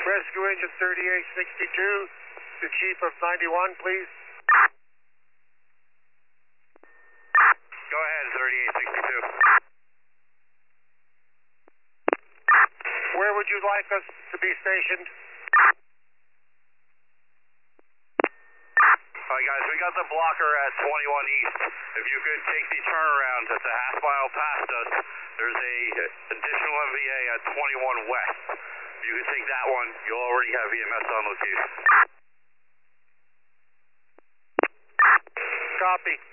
Rescue engine 3862, the chief of 91, please. Go ahead, 3862. Where would you like us to be stationed? Alright guys, we got the blocker at 21 East. If you could take the turnaround that's a half mile past us, there's a additional MVA at 21 West. If you could take that one, you'll already have EMS on location. Copy.